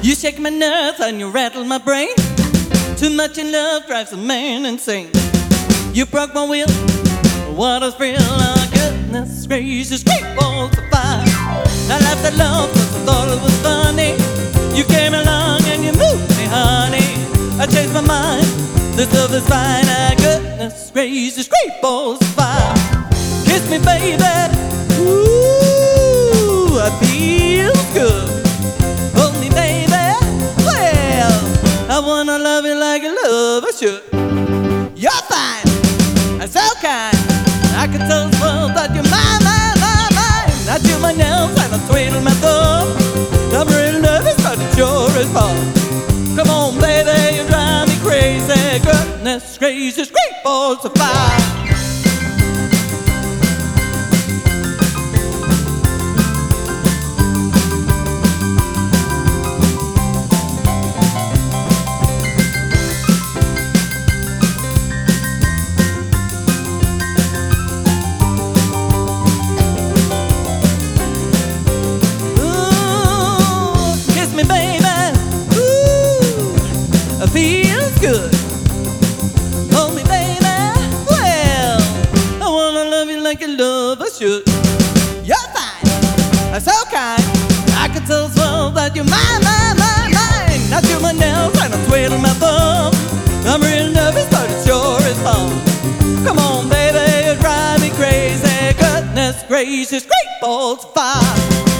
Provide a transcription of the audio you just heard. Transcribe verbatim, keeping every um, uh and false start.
You shake my nerves and you rattle my brain. Too much in love drives a man insane. You broke my will, what a thrill. Oh goodness gracious, great balls of fire. I laughed at love cause I thought it was funny. You came along and you moved me, honey. I changed my mind, this love is fine. Ah, goodness gracious, great balls of fire. Kiss me baby, ooh, I feel good. Hold me baby, well, I wanna love you like a lover should. You're fine, so kind, I can tell the world that you're mine, mine, mine, mine. I chew my nails and I twiddle my thumb. I'm real nervous but it sure is fun. Come on baby, you drive me crazy. Goodness gracious, great balls of fire. Feels good. Hold me, baby. Well, I wanna love you like a lover should. You're fine, so kind. I can tell the world that you're mine, mine, mine, mine. I chew my nails and I twiddle my thumb. I'm real nervous, but it sure is fun. Come on, baby, you drive me crazy. Goodness gracious, great balls of fire.